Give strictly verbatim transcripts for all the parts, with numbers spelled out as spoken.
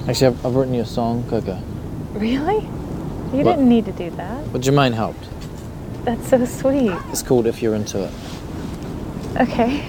Actually, I've, I've written you a song, Coco. Really? You What? didn't need to do that. But Jermaine helped. That's so sweet. It's called If You're Into It. Okay.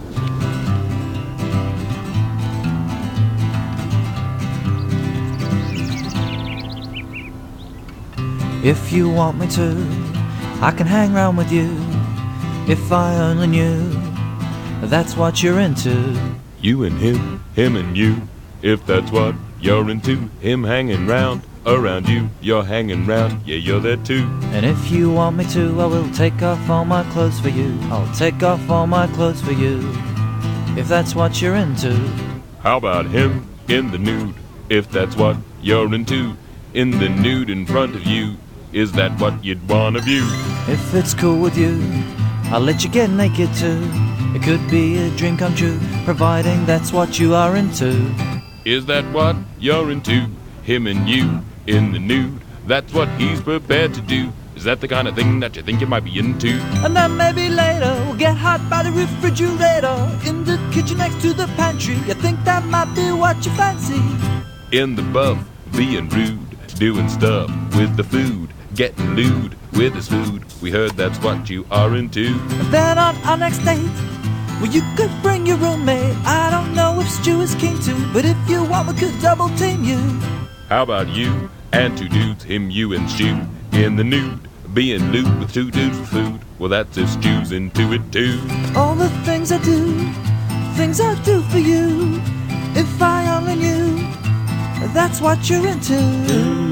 If you want me to, I can hang round with you. If I only knew that's what you're into. You and him, him and you. If that's what you're into, him hanging round, around you, you're hanging round, yeah, you're there too. And if you want me to, I will take off all my clothes for you. I'll take off all my clothes for you. If that's what you're into. How about him in the nude? If that's what you're into, in the nude in front of you. Is that what you'd wanna view? If it's cool with you, I'll let you get naked too. It could be a dream come true, providing that's what you are into. Is that what you're into? Him and you in the nude. That's what he's prepared to do. Is that the kind of thing that you think you might be into? And then maybe later we'll get hot by the refrigerator, in the kitchen next to the pantry. You think that might be what you fancy? In the buff, being rude, doing stuff with the food, getting lewd with his food. We heard that's what you are into. And then on our next date, well, you could bring your roommate. I don't know if Stu is keen to, but if you want, we could double team you. How about you and two dudes, him, you, and Stu, in the nude, being lewd with two dudes with food? Well, that's if Stu's into it too. All the things I do, things I do for you. If I only knew that's what you're into.